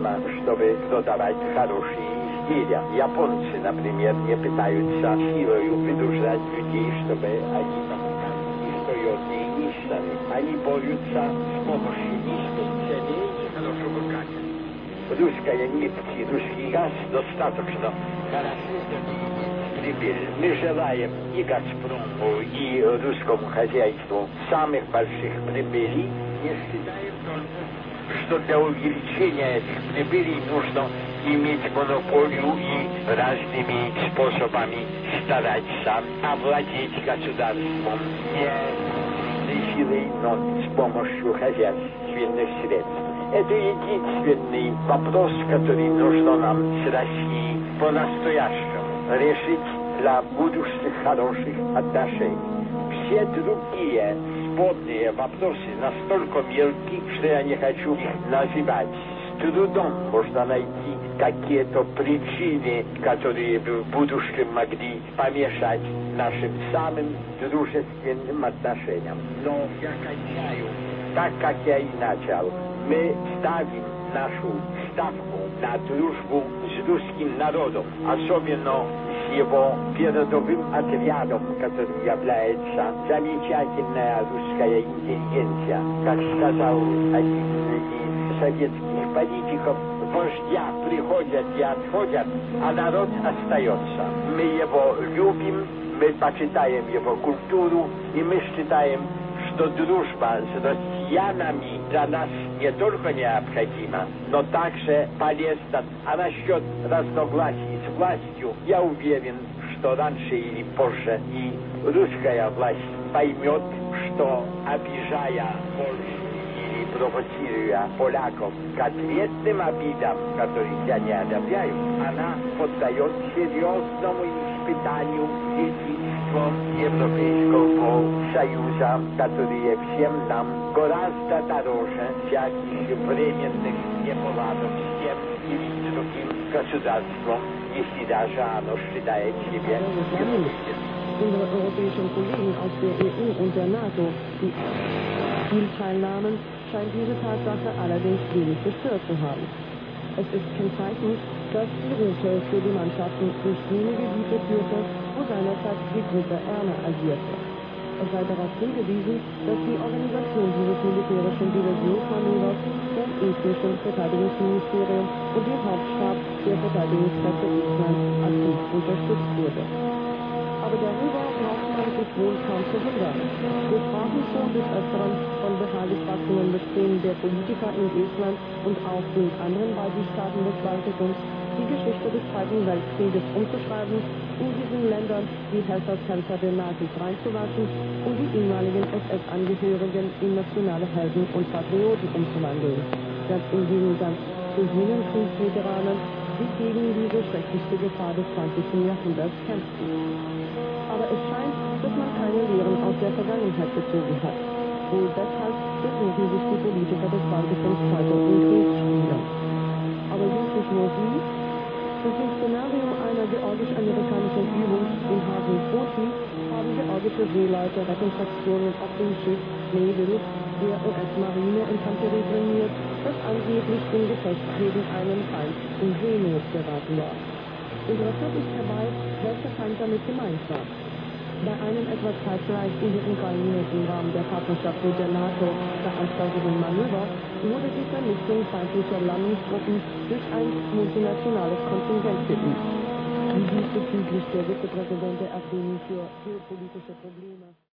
необходимо, чтобы продавать хорошие изделия. Японцы, например, не пытаются силою вынуждать людей, чтобы они покупали из Toyota и Nissan. Они борются с помощью низкой цены и хорошего качества. Русская нефть и русский газ достаточно хорошо прибыли. Мы желаем и «Газпрому», и русскому хозяйству самых больших прибылей. Не считаем только, что для увеличения этих прибылей нужно иметь монополию и разными способами стараться овладеть государством не силой, но с помощью хозяйственных средств. Это единственный вопрос, который нужно нам с Россией по-настоящему решить для будущих хороших отношений. Все другие спорные вопросы настолько мелки, что я не хочу их называть. С трудом можно найти какие-то причины, которые бы в будущем могли помешать нашим самым дружественным отношениям. Но я кончаю так, как я и начал. Мы ставим нашу ставку на дружбу с русским народом, особенно с его передовым отрядом, которым является замечательная русская интеллигенция. Как сказал один из советских политиков, вождя приходят и отходят, а народ остается. Мы его любим, мы почитаем его культуру, и мы считаем, что дружба с россиянами для нас не только необходима, но также полезна. А насчет разногласий с властью, я уверен, что раньше или позже и русская власть поймет, что, обижая Польшу или провоцируя поляков к ответным обидам, которых я не одобряю, она поддает серьезному испытанию единства Европейского Союза, которые всем нам гораздо дороже всяких временных неполадок с тем или другим государством, если даже оно считает себя unsere europäischen Kollegen aus der EU und der NATO, die teilnahmen, scheint diese Tatsache allerdings wenig gestört zu haben. Es ist kennzeichnend, dass die Route für die Mannschaften durch jene Gebiete führte, wo seinerzeit die Gruppe Erna agierte. Es sei darauf hingewiesen, dass die Organisation dieses militärischen Diversionsmanövers vom estnischen Verteidigungsministerium und dem Hauptstab der Verteidigungskräfte Russlands aktiv unterstützt wurde. Aber darüber braucht man sich wohl kaum zu wundern. Wir sprachen schon des Öfteren von beharrlich wachsenden Bestehen der Politiker in Estland und auch den anderen beiden Staaten des Baltikums, die Geschichte des Zweiten Weltkrieges umzuschreiben, in diesen Ländern die Helferskämpfer der Nazis reinzulassen und die ehemaligen SS-Angehörigen in nationale Helden und Patrioten umzuwandeln. Ganz im Gegensatz zu jenen Kriegsveteranen, die gegen diese schrecklichste Gefahr des 20. Jahrhunderts kämpften. Aber es scheint, dass man keine Lehren aus der Vergangenheit gezogen hat. Wohl deshalb besuchen sich die Politiker des Baltikums heute in Kriegsspielen. Aber sind nicht nur sie? Durch das Szenario einer georgisch-amerikanischen Übung im Hafen Foti haben georgische Seeleute Rettungsaktionen auf dem Schiff Neville der US-Marine-Infanterie trainiert, das angeblich im Gefecht gegen einen Feind in Seenot geraten war. Interessant ist dabei, welcher Feind damit gemeint war. Bei einem etwas zeitgleich in der Ukraine im Rahmen der Partnerschaft mit der NATO veranstalteten Manöver wurde die Vernichtung feindlicher Landungsgruppen durch ein multinationales Kontingent geübt. Diesbezüglich der Vizepräsident der Akademie für geopolitische Probleme